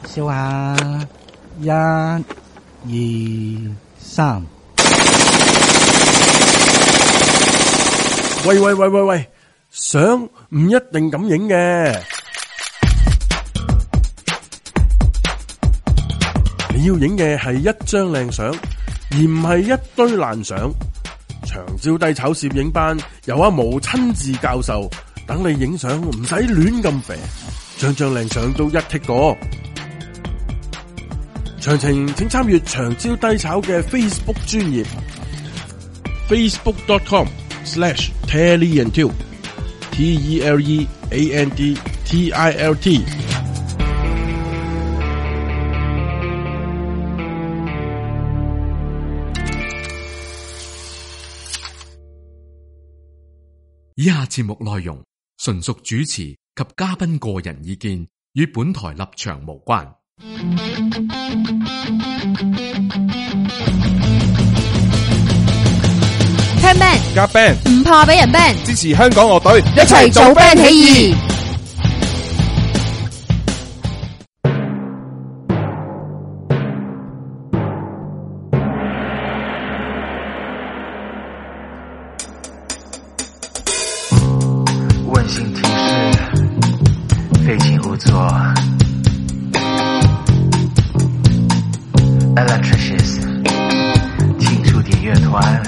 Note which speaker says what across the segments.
Speaker 1: 笑下，1、2、3。
Speaker 2: 喂，相唔一定咁影嘅，你要影嘅係一張靚相，而唔係一堆爛相。長招低炒攝影班由阿毛親自教授，等你影相唔使亂咁肥，張靚相都一剔過。詳情請參閱長招低炒嘅 Facebook 專頁 facebook.com/TeleandTilt TELEANDTILT。
Speaker 3: 以下節目內容純屬主持及嘉賓個人意見，與本台立場無關。
Speaker 4: 聽 band
Speaker 5: 夾 band
Speaker 4: 唔怕俾人 ban，
Speaker 5: 支持香港樂隊，
Speaker 4: 一齊做 band 起義。
Speaker 6: 温馨提示：废寝勿坐。Electricians， 请出点乐团。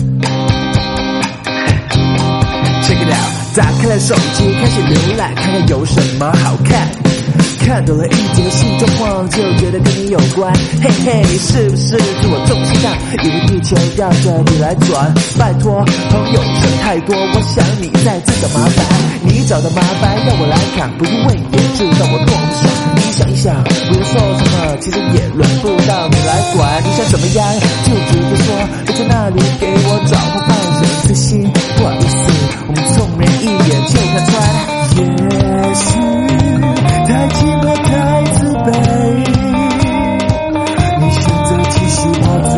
Speaker 7: Check it out， 打开了手机，开始浏览，看看有什么好看。看到了一则新状况，就觉得跟你有关。嘿嘿，是不是自我中心大？因为地球绕着你来转。拜托，朋友想太多，我想你在自找麻烦。你找的麻烦让我来扛，不用问也知道我多不爽。你想一想，我要说什么，其实也轮不到你来管。你想怎么样，就直接说，别在那里给我找麻烦，什么自信，不好意思，我们众人一眼就看穿。也许太寂寞太自卑，你选择继续陶醉，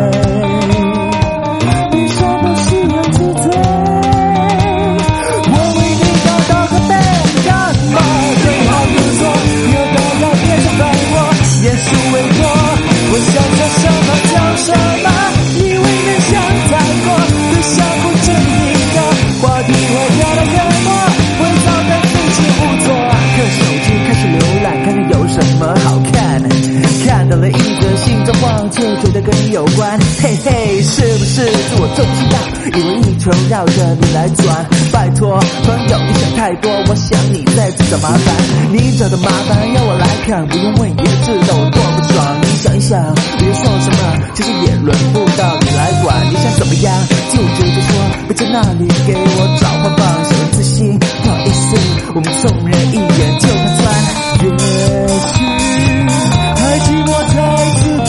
Speaker 7: 比什么需要自罪。我为你感到很悲，干嘛对号入座，有的要变成反我，严肃微弱，我想说什么叫什么，你未能想太多，对象不正义的话题会越来越多，会造成自己无措。看手机开始浏览，看看有什么好看。看到了一则新状况，就觉得跟你有关。嘿嘿，是不是自我中心大？以为地球绕着你来转。拜托，朋友，你想太多，我想你在自找麻烦。你找的麻烦要我来扛，不用问也知道我多不爽。你想一想，别说什么，其实也轮不到你来管。你想怎么样，就直接说，别在那里给我找花棒，小人自信，不好意思，我们众人一眼就看穿。也许太寂寞太自卑，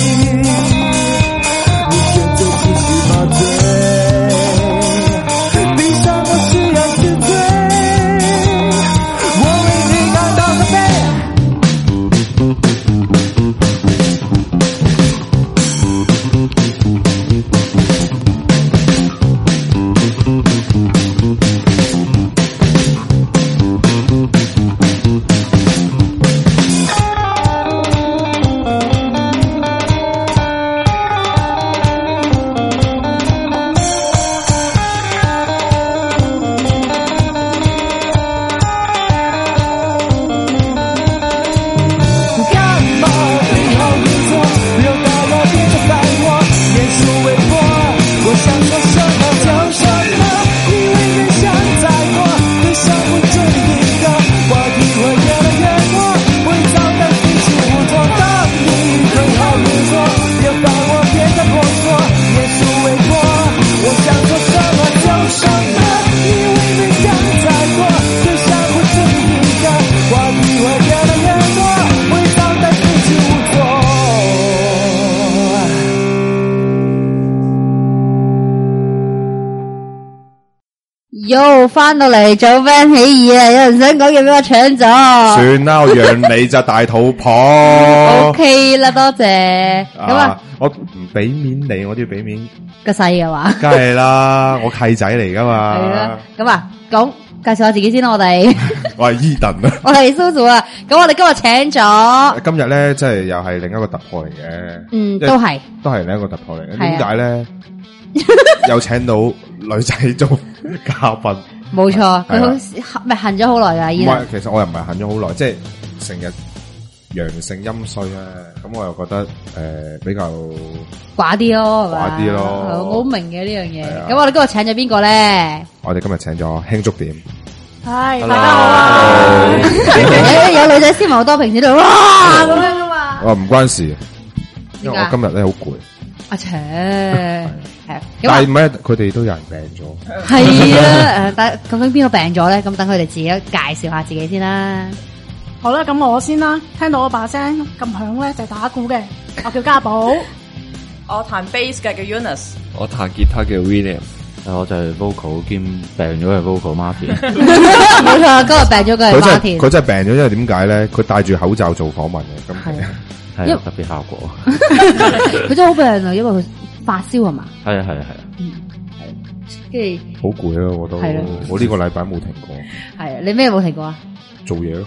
Speaker 7: 你选择继续麻醉，比什么需要自罪，我为你感到很悲。
Speaker 4: 又翻到嚟做 band 起義啊！有人想講嘢俾我搶咗。
Speaker 5: 算啦，我讓你就大肚婆。
Speaker 4: OK 啦，多謝。咁啊，
Speaker 5: 我唔俾面你，我都要俾面
Speaker 4: 個細嘅話。
Speaker 5: 梗係啦，我契仔嚟噶嘛。
Speaker 4: 係啦。咁啊，講介紹下自己先啦，我哋。
Speaker 5: 我係 Eden 啊。
Speaker 4: 我係 Suzu 啊。咁我哋今日請咗，
Speaker 5: 今日咧，即係又係另一個突破嚟嘅。
Speaker 4: 都係
Speaker 5: 另一個突破嚟嘅。點解咧？又請到女仔做嘉賓。
Speaker 4: 冇錯，佢好咪恨咗好耐噶。
Speaker 5: 唔係，其實我又唔係恨咗好耐，即係成日陽盛陰衰咧。咁我又覺得比較
Speaker 4: 寡啲咯，
Speaker 5: 寡啲咯。
Speaker 4: 我好明嘅呢樣嘢。咁我哋今日請咗邊個咧？
Speaker 5: 我哋今日請咗輕觸點。
Speaker 7: 係，大家好啊！
Speaker 4: 有女仔斯文好多，平時都哇咁樣噶嘛。
Speaker 5: 我唔關事，因為我今日咧好攰。
Speaker 4: 阿切，係，
Speaker 5: 但係唔係佢哋都有人病咗。
Speaker 4: 係啊，但究竟邊個病咗咧？咁等佢哋自己介紹下自己先啦。
Speaker 7: 好啦，咁我先啦。聽到我把聲咁響咧，就係打鼓嘅，我叫家寶。
Speaker 8: 我彈 bass 嘅叫 Eunice。
Speaker 9: 我彈吉他嘅 William。我就係 vocal 兼病咗嘅 vocal Martin。
Speaker 4: 冇錯，今日病咗嘅係 Martin。
Speaker 5: 佢真係病咗，因為點解咧？佢戴住口罩做訪問嘅，咁
Speaker 9: 係特別效果。
Speaker 4: 佢真係好病啊，因為佢發燒係嘛？
Speaker 9: 係啊。
Speaker 4: 跟住
Speaker 5: 好攰啊！我都我呢個禮拜冇停過。
Speaker 4: 係啊，你咩冇停過啊？
Speaker 5: 做嘢咯。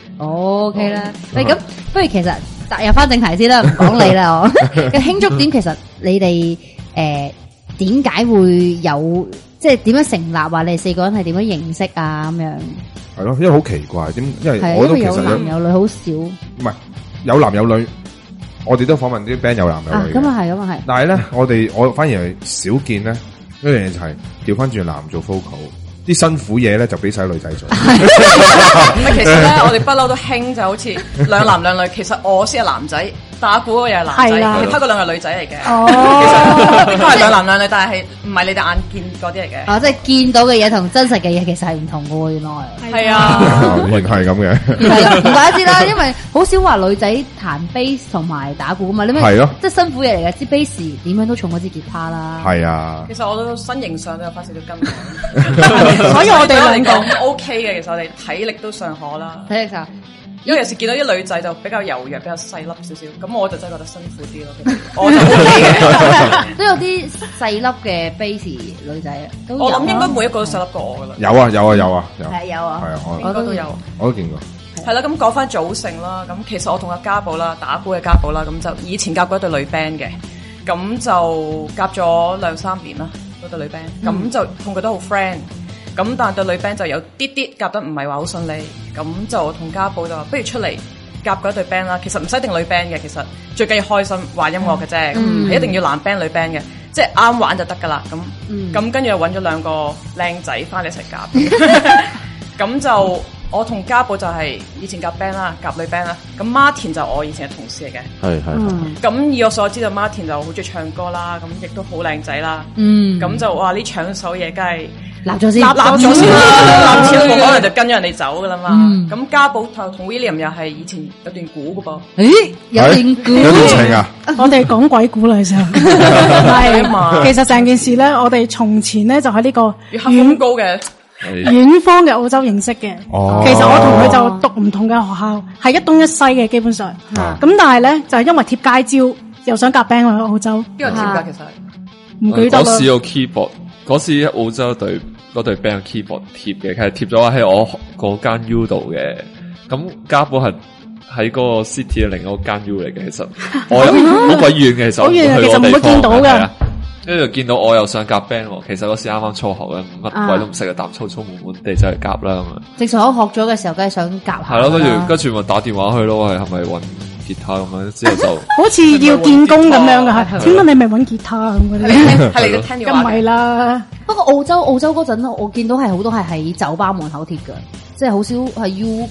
Speaker 4: OK 啦，喂，咁不如其實入翻正題先啦，唔講你啦。我嘅輕觸點其實你哋點解會有？即係點樣成立啊？你哋4個人係點樣認識啊？咁樣
Speaker 5: 係咯，因為好奇怪，因為我都其實
Speaker 4: 有男有女好少。
Speaker 5: 唔係有男有女，我哋都訪問啲 band 有男有女。
Speaker 4: 咁啊係。
Speaker 5: 但係咧，我反而係少見咧，一樣嘢就係調翻轉男做 vocal， 啲辛苦嘢咧就俾晒女仔做。
Speaker 8: 其實咧，我哋不嬲都興就好似兩男兩女。其實我先係男仔，打鼓嗰個又係男仔，其他嗰兩個女仔嚟嘅。其實都係兩男兩女，但係唔係你哋眼見嗰啲嚟嘅。
Speaker 4: 即係見到嘅嘢同真實嘅嘢其實係唔同嘅喎，原來。
Speaker 8: 係啊，
Speaker 5: 原來係咁嘅。
Speaker 4: 唔怪得知啦，因為好少話女仔彈 bass 同埋打鼓啊嘛。你咩？係咯，即係辛苦嘢嚟嘅。支 bass 點樣都重過支吉他啦。
Speaker 5: 係啊。
Speaker 8: 其實我都身形上都有翻少少筋。
Speaker 7: 所以我哋兩個
Speaker 8: OK 嘅，其實我哋體力都尚可啦。
Speaker 4: 體力上。
Speaker 8: 因為有時見到啲女仔就比較柔弱、比較細粒少少，咁我就真係覺得辛苦啲咯。我就 OK 嘅，
Speaker 4: 都有啲細粒嘅 bass 女仔啊。
Speaker 8: 我諗應該每一個都細粒過我噶啦。
Speaker 5: 有啊。
Speaker 4: 係有啊，
Speaker 8: 我都有，
Speaker 5: 我都見過。
Speaker 8: 係啦，咁講翻組成啦。咁其實我同阿家寶啦，打鼓嘅家寶啦，咁就以前夾過一隊女 band 嘅，咁就夾咗2-3年啦，嗰隊女 band，咁就同佢都好 friend。咁但係對女 band 就有啲夾得唔係話好順利，咁就同家寶就話不如出嚟夾嗰一隊 band 啦。其實唔使一定女 band 嘅，其實最緊要開心玩音樂嘅啫，係一定要男 band 女 band 嘅，即係啱玩就得噶啦。咁跟住又揾咗2個靚仔翻嚟一齊夾，咁就我同家寶就係以前夾 band 啦，夾女 band 啦。咁 Martin 就我以前嘅同事嚟嘅，係。咁以我所知道 Martin 就好中意唱歌啦，咁亦都好靚仔啦。咁就哇呢搶手嘢梗係。
Speaker 4: 立咗先，
Speaker 8: 立咗先啦，立咗冇可能就跟咗人哋走噶啦嘛。咁家寶同 William 又係以前有段鼓噶噃。
Speaker 4: 咦，有段鼓？
Speaker 5: 有段情啊！
Speaker 7: 我哋講鬼故啦，其實係嘛。其實成件事咧，我哋從前咧就喺呢個
Speaker 8: 遠高嘅
Speaker 7: 遠方嘅澳洲認識嘅。其實我同佢就讀唔同嘅學校，係一東一西嘅基本上。咁但係咧就係因為貼街招，又想夾 band 去澳洲。
Speaker 8: 邊個貼㗎？其實
Speaker 7: 唔記得啦。
Speaker 9: 嗰時有 keyboard。嗰時澳洲嗰隊 band keyboard 貼嘅，其實貼咗喺我嗰間 U 度嘅。咁家寶係喺嗰個 city 嘅另一個間 U 嚟嘅，其實我好鬼遠嘅，其實
Speaker 7: 好遠，其實唔會見到嘅。
Speaker 9: 跟住見到我又想夾 band，其實嗰時啱啱初學嘅，乜鬼都唔識嘅，膽粗粗悶悶地就去夾啦咁啊。
Speaker 4: 正常我學咗嘅時候，梗係想夾下。
Speaker 9: 係咯，跟住咪打電話去咯，係咪揾吉他咁樣？之後就
Speaker 7: 好似要見工咁樣嘅係。點解你咪揾吉他咁嗰啲？
Speaker 8: 係你都聽電話。
Speaker 7: 唔係啦。
Speaker 4: 不過澳洲嗰陣，我見到係好多係喺酒吧門口貼嘅，即係好少係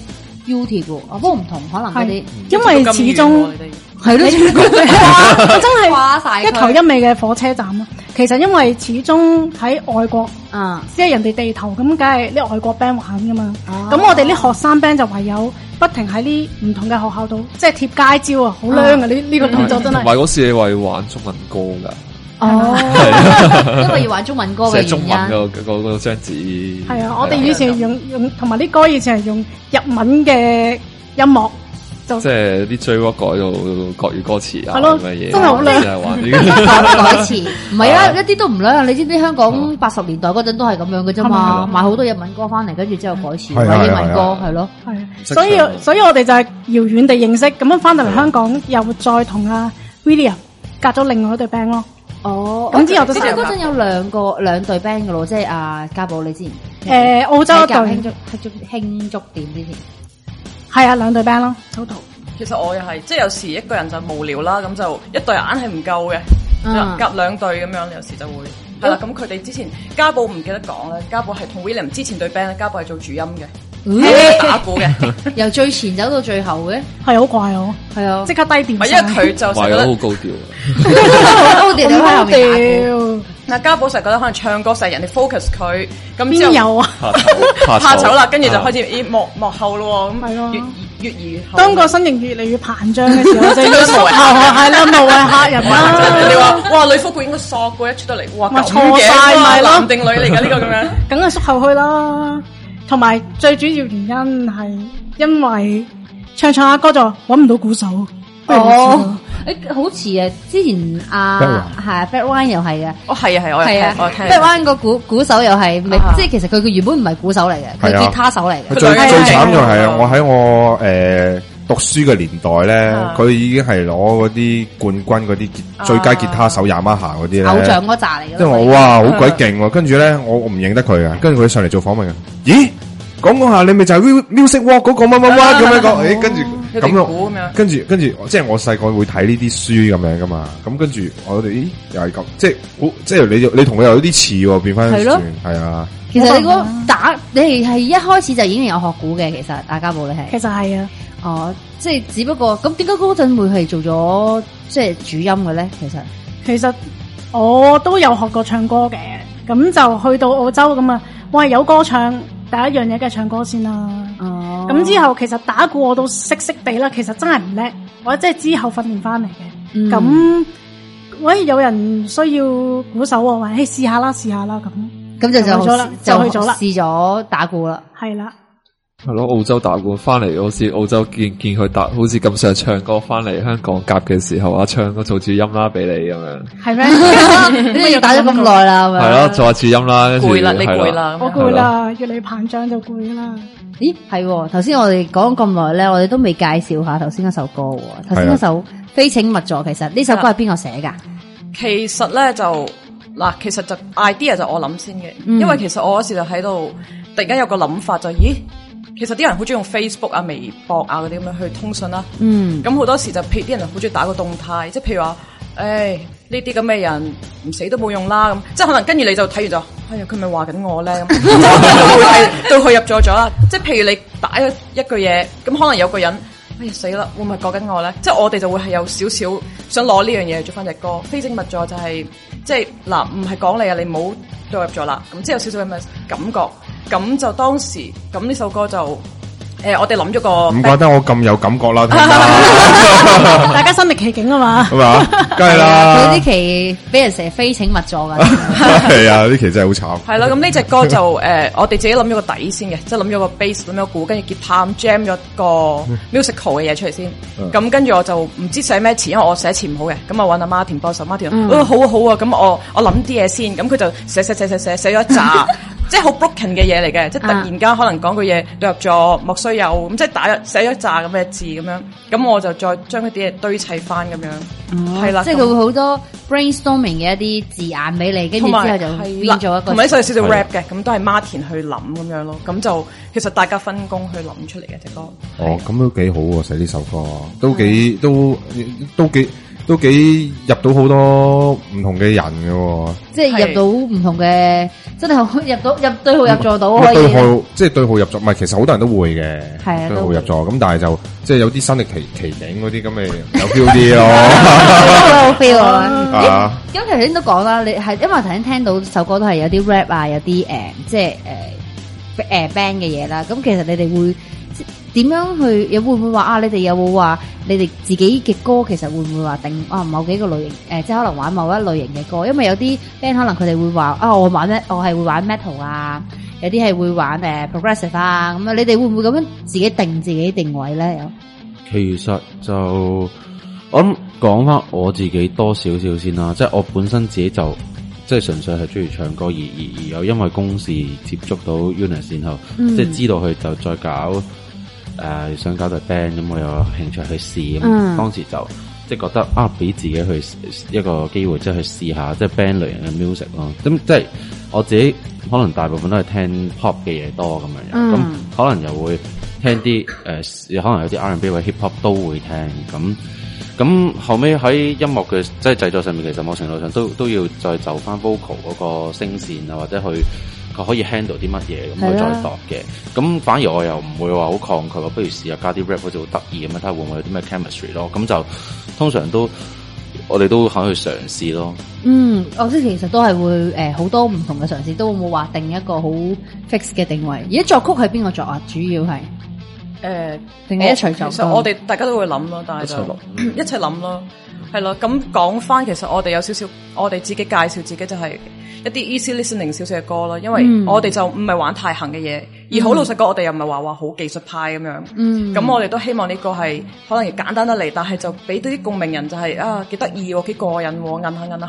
Speaker 4: U 貼嘅。不過唔同，可能嗰啲
Speaker 7: 因為始終係咯，真係
Speaker 4: 掛晒
Speaker 7: 一頭一尾嘅火車站咯。其實因為始終喺外國，即係人哋地頭咁，梗係啲外國 band 玩噶嘛。咁我哋啲學生 band 就唯有不停喺啲唔同嘅學校度，即係貼街招啊，好靚啊！呢個動作真係。
Speaker 9: 同埋嗰時你話要玩中文歌㗎。
Speaker 4: 因為要玩中文歌嘅原因。
Speaker 9: 寫中文嗰張紙。
Speaker 7: 係啊，我哋以前用同埋啲歌以前係用日文嘅音樂。
Speaker 9: 即係啲 J-Rock 改到國語歌詞啊，
Speaker 10: 係咯
Speaker 9: 咁嘅嘢，
Speaker 10: 真係好靚
Speaker 9: 真係玩呢
Speaker 4: 改詞，唔係啊，一啲都唔靚。你知唔知香港80年代嗰陣都係咁樣嘅啫嘛，買好多日文歌翻嚟，跟住之後改詞，
Speaker 5: 係啊
Speaker 4: 改英文歌，係咯。
Speaker 10: 係啊，所以我哋就係遙遠地認識，咁樣翻到嚟香港，又再同阿 William 隔咗另外一隊 band 咯。
Speaker 4: 哦，
Speaker 10: 咁之後都
Speaker 4: 即係嗰陣有兩隊 band 嘅咯，即係阿家寶你之前
Speaker 10: 澳洲一隊
Speaker 4: 慶祝點之前
Speaker 10: 係啊2隊 band 咯，total。
Speaker 8: 其實我又係，即係有時一個人就無聊啦，咁就一隊硬係唔夠嘅，夾2隊咁樣，有時就會係啦。咁佢哋之前家寶唔記得講咧，家寶係同 William 之前隊 band 咧，家寶係做主音嘅，打鼓嘅，
Speaker 4: 由最前走到最後嘅，
Speaker 10: 係好怪哦，
Speaker 4: 係啊，
Speaker 10: 即刻低調。
Speaker 8: 唔係因為佢就
Speaker 9: 話得好高調，
Speaker 4: 高調喺後面打鼓。
Speaker 8: 嗱，家寶成日覺得可能唱歌成日人哋 focus 佢，咁
Speaker 10: 邊有啊？
Speaker 8: 怕醜啦，跟住就開始幕後咯，咁越嚟越後。
Speaker 10: 當個身形越嚟越膨脹嘅時候，就要縮後係啦，無謂嚇人啦。
Speaker 8: 你話哇，女福官應該索過一出得嚟，哇咁
Speaker 10: 錯晒咪咯，
Speaker 8: 男定女嚟㗎呢個咁樣？
Speaker 10: 梗係縮後去啦。同埋最主要原因係因為唱下歌就揾唔到鼓手。
Speaker 4: 哦，好似啊，之前係 Fat Wine 又係嘅。
Speaker 8: 哦，係啊，我聽
Speaker 4: Fat Wine 個鼓手又係，即係其實佢原本唔係鼓手嚟嘅，佢係吉他手嚟嘅。
Speaker 5: 最慘就係啊！我喺我讀書嘅年代咧，佢已經係攞嗰啲冠軍嗰啲最佳吉他手Yamaha嗰啲咧，
Speaker 4: 偶像嗰扎嚟嘅。
Speaker 5: 即係我哇，好鬼勁喎！跟住咧，我唔認得佢啊，跟住佢上嚟做訪問嘅，咦？講下你咪就係 Music Walk 嗰個乜乜乜咁樣講，跟住咁樣，跟住，即係我細個會睇呢啲書咁樣噶嘛，咁跟住我哋又係咁，即係你同佢有啲似喎，變翻轉係啊。
Speaker 4: 其實你係一開始就已經有學鼓嘅，其實大家寶你係。
Speaker 10: 其實係啊。
Speaker 4: 哦，即係只不過咁點解嗰陣會係做咗即係主音嘅咧？其實
Speaker 10: 我都有學過唱歌嘅，咁就去到澳洲咁啊，我係有歌唱。第一樣嘢梗係唱歌先啦，咁之後其實打鼓我都識地啦，其實真係唔叻，或者即係之後訓練翻嚟嘅。咁喂，有人需要鼓手喎，話試下啦咁就去咗啦，
Speaker 4: 試咗打鼓啦，
Speaker 10: 係啦。
Speaker 9: 係咯，澳洲打鼓翻嚟，好似澳洲見佢打，好似咁想唱歌翻嚟香港夾嘅時候，唱個做主音啦俾你咁樣。
Speaker 10: 係咩？
Speaker 4: 你要打咗咁耐啦，係咪？
Speaker 9: 係咯，做下主音啦，
Speaker 8: 攰啦，你攰啦，
Speaker 10: 我攰啦，越嚟越膨脹就攰啦。
Speaker 4: 咦，係頭先我哋講咁耐咧，我哋都未介紹下頭先嗰首歌。頭先嗰首《非請勿助》，其實呢首歌係邊個寫噶？
Speaker 8: 其實咧其實就 idea 就我諗先嘅，因為其實我嗰時就喺度突然間有個諗法就其實啲人好中意用 Facebook 啊、微博啊嗰啲咁樣去通訊啦。咁好多時就譬如啲人好中意打個動態，即係譬如話，呢啲咁嘅人唔死都冇用啦。咁即係可能跟住你就睇完就，佢咪話緊我咧？咁對佢入咗啦。即係譬如你打一句嘢，咁可能有個人，死啦，會唔會講緊我咧？即係我哋就會係有少少想攞呢樣嘢做翻隻歌。非請勿助就係即係嗱，唔係講你啊，你唔好對我入咗啦。咁即係有少少咁嘅感覺。咁就當時咁呢首歌就我哋諗咗個，唔
Speaker 5: 怪得我咁有感覺啦，
Speaker 10: 大家身歷其境啊嘛，
Speaker 5: 係嘛，梗係啦。
Speaker 4: 佢呢期俾人成日非請勿助噶，
Speaker 5: 係啊，呢期真係好慘。
Speaker 8: 係啦，咁呢隻歌就我哋自己諗咗個底先嘅，即係諗咗個 bass，諗咗個鼓，跟住吉他 jam 咗個 musical 嘅嘢出嚟先。咁跟住我就唔知寫咩詞，因為我寫詞唔好嘅，咁我揾阿 Martin 幫手 Martin，好啊，咁我諗啲嘢先，咁佢就寫咗一紮。即係好 broken 嘅嘢嚟嘅，即係突然間可能講句嘢對入咗莫須有咁，即係寫咗一紮咁嘅字咁樣，咁我就再將一啲嘢堆砌翻咁樣，係啦，
Speaker 4: 即係佢會好多 brainstorming 嘅一啲字眼俾你，跟住之後就變咗一個，
Speaker 8: 同埋呢首有少少 rap 嘅，咁都係 Martin 去諗咁樣咯，咁就其實大家分工去諗出嚟嘅隻歌。
Speaker 5: 哦，咁都幾好喎，寫呢首歌都幾入到好多唔同嘅人嘅，
Speaker 4: 即係入到唔同嘅，真係入對號入座到可以。
Speaker 5: 即係對號入座，唔係其實好多人都會嘅，
Speaker 4: 係啊，
Speaker 5: 對號入座。咁但係就即係有啲身歷其境嗰啲咁嘅有 feel 啲咯，
Speaker 4: 有 feel 啊！咁頭先都講啦，你係因為頭先聽到首歌都係有啲 rap 啊，有啲即係band 嘅嘢啦。咁其實你哋會點樣去？會唔會話你哋有冇話你哋自己嘅歌其實會唔會話定某幾個類型即係可能玩某一類型嘅歌？因為有啲 band 可能佢哋會話我係會玩 metal 啊，有啲係會玩progressive 啊咁啊。你哋會唔會咁樣自己定位咧？
Speaker 11: 其實就我諗講翻我自己多少少先啦，即係我本身自己就即係純粹係中意唱歌，而有因為公事接觸到 Eunice， 然後即係知道佢就再搞想搞隊 band， 咁我有興趣去試，咁當時就即係覺得俾自己去一個機會，即係去試下即係 band 類型嘅 music 咯。咁即係我自己可能大部分都係聽 pop 嘅嘢多咁樣，咁可能又會聽啲可能有啲 R&B 或者 hip hop 都會聽咁後尾喺音樂嘅即係製作上面，其實某程度上都要再就翻 vocal 嗰個聲線啊，或者佢可以 handle 啲乜嘢咁去再度嘅。咁反而我又唔會話好抗拒，不如試下加啲 rap 好似好得意咁樣，睇下會唔會有啲咩 chemistry 咯。咁就通常我哋都肯去嘗試咯。
Speaker 4: 我知其實都係會好多唔同嘅嘗試，都冇話定一個好 fix 嘅定位。而家作曲係邊個作啊？主要係定係一齊作？
Speaker 8: 其實我哋大家都會諗咯，但係就一齊諗咯，係咯。咁講翻，其實我哋有少少，我哋自己介紹自己就係一啲 easy listening 少少嘅歌咯，因為我哋就唔係玩太行嘅嘢，而好老實講，我哋又唔係話好技術派咁樣。咁我哋都希望呢個係可能簡單得嚟，但係就俾到啲共鳴人，就係幾得意喎，幾過癮喎，摁下摁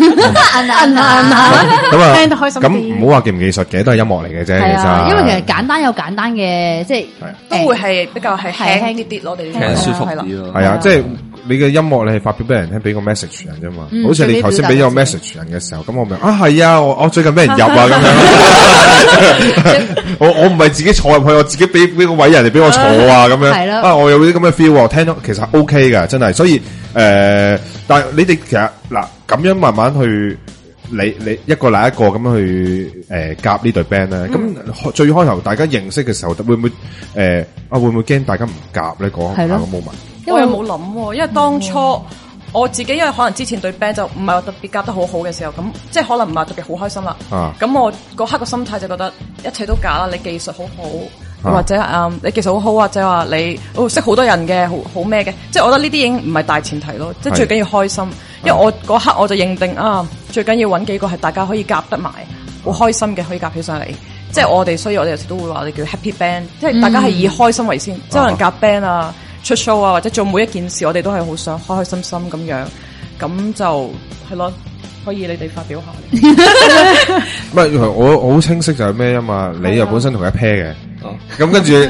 Speaker 10: 下，聽得開心啲。
Speaker 5: 咁唔好話技唔技術嘅，都係音樂嚟嘅啫。其實
Speaker 4: 因為其實簡單有簡單嘅，即係
Speaker 8: 都會係比較係輕啲啲咯，我哋
Speaker 9: 聽舒服啲咯。
Speaker 5: 係啊，即係你嘅音樂你係發表俾人聽，俾個 message 人啫嘛。好似你頭先俾咗個 message 人嘅時候，咁我咪係啊，我最近俾人入啊咁樣。我唔係自己坐入去，我自己俾個位人哋俾我坐啊咁樣。係咯。我有啲咁嘅 feel， 聽咗其實 OK 㗎，真係。所以但係你哋其實嗱咁樣慢慢去，你一個嚟一個咁樣去夾呢隊 band 咧。咁最開頭大家認識嘅時候，會唔會會唔會驚大家唔夾咧？講下個 moment。
Speaker 8: 我又冇諗喎，因為當初我自己因為可能之前對 band 就唔係話特別夾得好好嘅時候，咁即係可能唔係特別好開心啦。咁我嗰刻個心態就覺得一切都假啦，你技術好好，或者你技術好好，或者話你識好多人嘅，好咩嘅，即係我覺得呢啲已經唔係大前提咯，即係最緊要開心。因為我嗰刻我就認定最緊要揾幾個係大家可以夾得埋，好開心嘅可以夾起上嚟。即係我哋，所以我哋有時都會話我哋叫 happy band，即係大家係以開心為先，即係可能夾 band 出 show 或者做每一件事，我哋都係好想開開心心咁樣，咁就係咯，可以你哋發表下。
Speaker 5: 唔係我好清晰就係咩啊嘛，你又本身同一 pair 嘅，咁跟住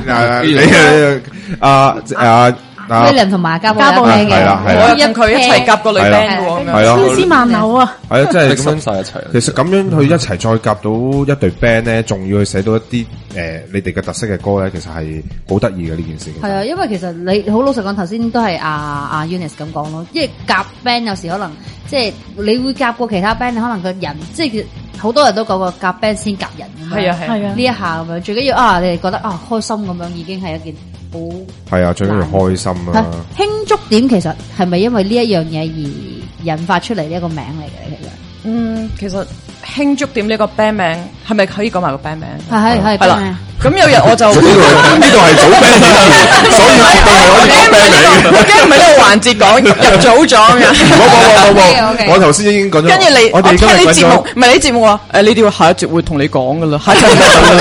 Speaker 4: William 同埋家寶嘅，
Speaker 5: 係啦，
Speaker 8: 我同佢一齊夾個女 band 嘅喎，咁樣
Speaker 10: 千絲萬縷啊！
Speaker 5: 係啊，即係咁樣晒一齊。其實咁樣去一齊再夾到一隊 band 咧，仲要去寫到一啲你哋嘅特色嘅歌咧，其實係好得意嘅呢件事。
Speaker 4: 係啊，因為其實你好老實講，頭先都係阿 Eunice 咁講咯，因為夾 band 有時可能即係你會夾過其他 band， 可能個人即係好多人都講過夾 band 先夾人咁樣。係啊，呢一下咁樣，最緊要你哋覺得開心咁樣已經係一件。
Speaker 5: 係啊，最緊要開心啊！
Speaker 4: 慶祝點其實係咪因為呢一樣嘢而引發出嚟呢一個名嚟嘅？
Speaker 8: 其實慶祝點呢個 band 名係咪可以講埋個 band 名？
Speaker 4: 係啦。
Speaker 8: 咁有日我就
Speaker 5: 呢度係組 band 所以我驚唔係呢個環節講入組咗嘅。冇，我頭先已經講咗。
Speaker 8: 跟住你，我聽你節目，唔係你節目話呢啲下一節會同你講噶啦。下一節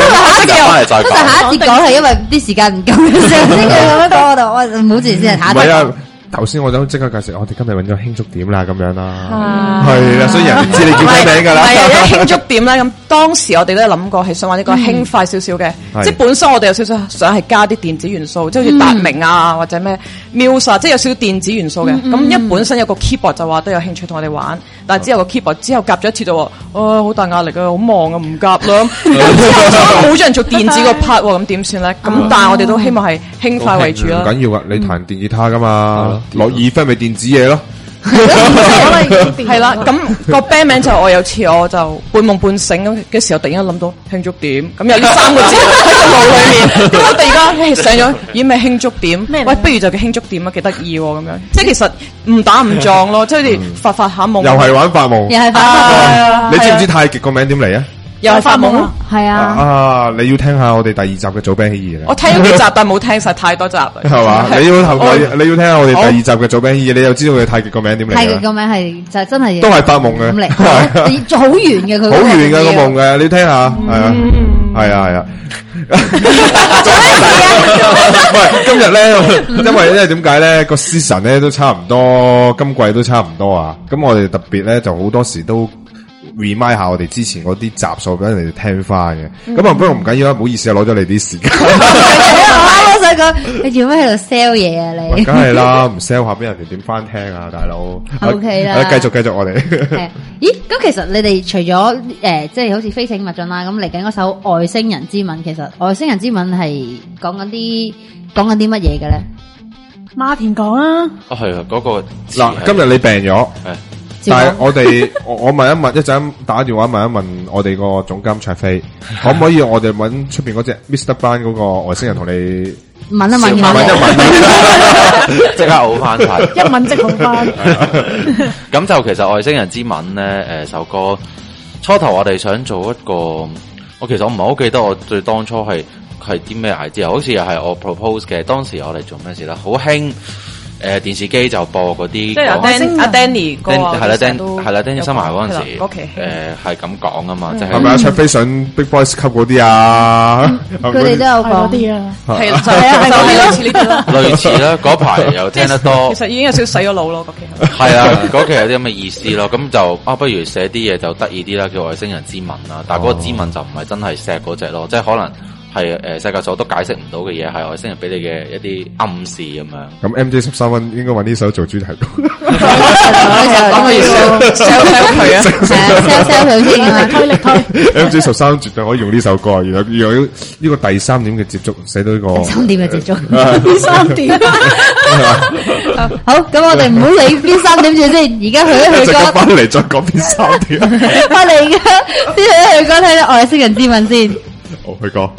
Speaker 4: 講係因為啲時間唔夠嘅時候先咁樣講，我唔好自先下一節。
Speaker 5: 頭先我想即刻介紹，我哋今日揾咗慶祝點啦，咁樣啦，係啦，所以人哋知你叫咩名噶啦。係
Speaker 8: 啊，慶祝點咧，咁當時我哋都有諗過係想玩呢個輕快少少嘅，即係本身我哋有少少想係加啲電子元素，即係好似達明或者咩 Muse 即係有少少電子元素嘅。咁一本身有個 keyboard 就話都有興趣同我哋玩，但係之後個 keyboard 之後夾咗一次就話，好大壓力啊，好忙啊，唔夾啦。冇咗人做電子個 part 咁點算咧？咁但係我哋都希望係輕快為主啦。
Speaker 5: 唔緊要噶，你彈電吉他噶嘛。落二分咪電子嘢咯，
Speaker 8: 係啦。咁個 band 名就我有次我就半夢半醒咁嘅時候，突然間諗到慶祝點，咁有呢3個字喺個腦裏面。咁我突然間醒咗，咦咩慶祝點？喂，不如就叫慶祝點啊，幾得意咁樣。即係其實唔打唔撞咯，即係好似發下夢。
Speaker 5: 又係玩發夢，
Speaker 4: 又係發夢。
Speaker 5: 你知唔知太極個名點嚟啊？
Speaker 8: 又係發夢咯。
Speaker 4: 係
Speaker 5: 啊，你要聽下我哋第2集嘅早餅起義咧。
Speaker 8: 我聽咗幾集，但冇聽晒太多集啦。
Speaker 5: 係嘛？你要聽下我哋第2集嘅早餅起義，你又知道佢太極個名點嚟？
Speaker 4: 太極個名係就真係
Speaker 5: 都係發夢嘅，
Speaker 4: 咁嚟，做好圓嘅佢。
Speaker 5: 好圓嘅個夢嘅，你聽下，係啊。喂，今日咧，因為點解咧個 season 咧都差唔多，今季都差唔多啊。咁我哋特別咧就好多時都 remind 下我哋之前嗰啲集數俾人哋聽翻嘅。咁啊，不過唔緊要啦，唔好意思啊，攞咗你啲時間。
Speaker 4: 我想講，你做咩喺度 sell 嘢啊？你
Speaker 5: 梗係啦，唔 sell 下俾人哋點翻聽啊，大佬。
Speaker 4: OK 啦，
Speaker 5: 繼續我哋。
Speaker 4: 咦？咁其實你哋除咗即係好似飛請勿進啦，咁嚟緊嗰首外星人之吻，其實外星人之吻係講緊啲乜嘢嘅咧？
Speaker 10: 馬田講啊。
Speaker 11: 係啊，嗰個
Speaker 5: 嗱，今日你病咗。但係我問一問，一陣打電話問一問我哋個總監卓飛，可唔可以我哋揾出邊嗰隻 Mr. Brown 嗰個外星人同你
Speaker 4: 問一問，
Speaker 11: 即刻好翻晒，
Speaker 10: 一問即好翻。
Speaker 11: 咁就其實外星人之吻咧，首歌初頭我哋想做一個，我其實我唔係好記得我最當初係啲咩 idea，好似又係我 propose 嘅。當時我哋做咩事咧？好興。電視機就播嗰啲，
Speaker 8: 即係阿 Danny 哥
Speaker 11: 係啦，Danny Summer 嗰陣時，係咁講啊嘛，即係
Speaker 5: 係咪阿卓飛上 Big Boys 級嗰啲啊？
Speaker 4: 佢哋都有講
Speaker 10: 啲啊，
Speaker 8: 係就係類似呢啲咯，
Speaker 11: 類似啦。嗰排又聽得多，
Speaker 8: 其實已經有少少洗咗腦咯，嗰期
Speaker 11: 係啊，嗰期有啲咁嘅意思咯。咁就不如寫啲嘢就得意啲啦，叫外星人之吻啦。但係嗰個之吻就唔係真係錫嗰隻咯，即係可能。係世界上都解釋唔到嘅嘢，係外星人俾你嘅一啲暗示咁樣。
Speaker 5: 咁 MJ13 溫應該揾呢首做主題曲。
Speaker 8: 講個要 sell 佢啊
Speaker 4: ，sell 佢先啊，推力推。
Speaker 5: MJ13 絕對可以用呢首歌，然後呢個第3點嘅接觸寫到呢個。
Speaker 4: 3點嘅接觸。
Speaker 10: 第3點。
Speaker 4: 好，咁我哋唔好理邊3點住先，而家去歌。
Speaker 5: 翻嚟再講邊3點。
Speaker 4: 我哋而家先去歌睇外星人之吻先。
Speaker 5: 好，去歌。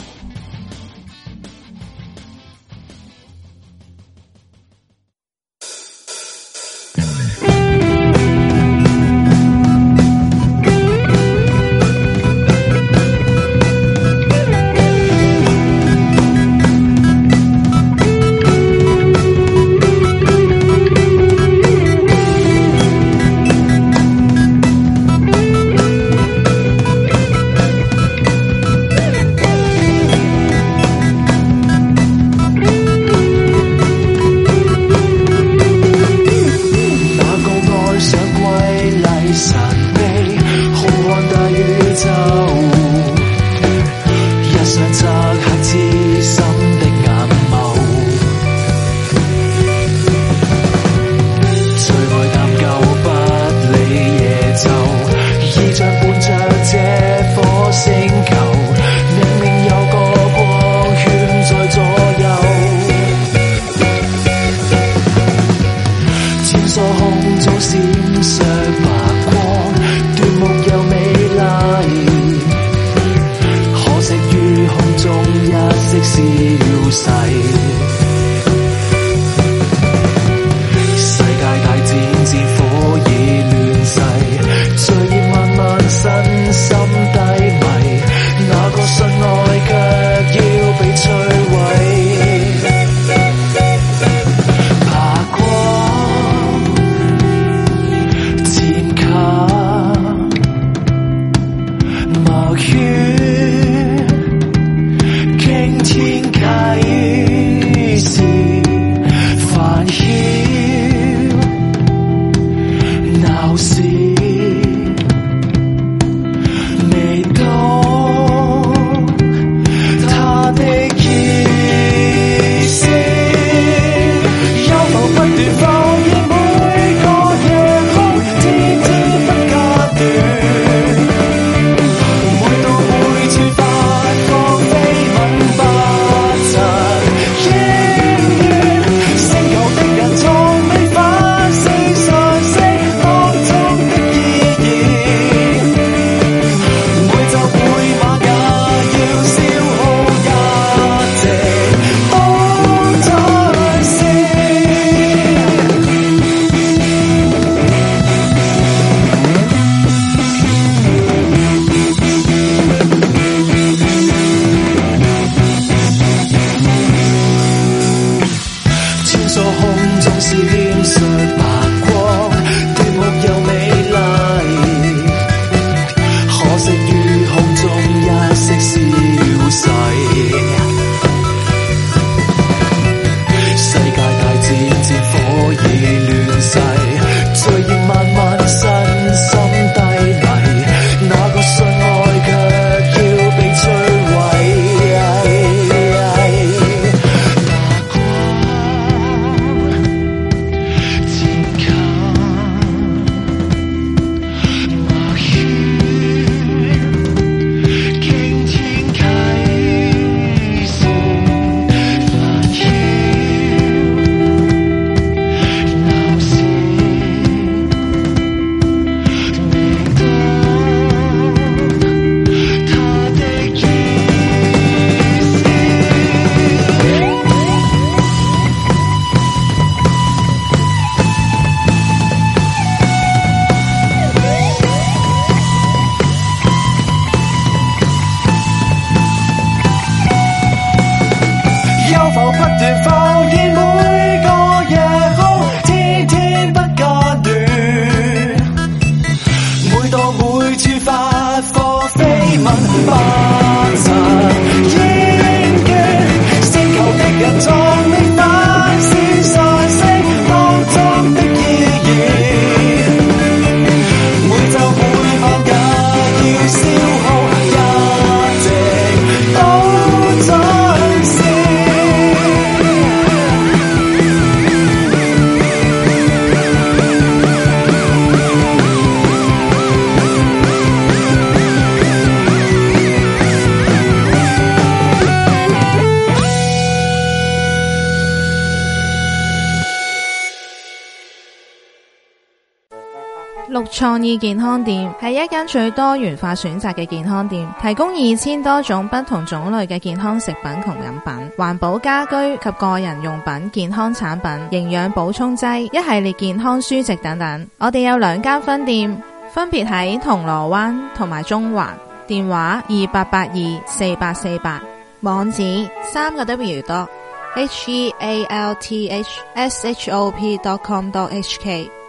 Speaker 12: 綠創意健康店係一間最多元化選擇嘅健康店，提供2000多種不同種類嘅健康食品同飲品、環保家居及個人用品、健康產品、營養補充劑、一系列健康書籍等等。我哋有2間分店，分別喺銅鑼灣同埋中環，電話28824848，網址3W.healthshop.com.hk。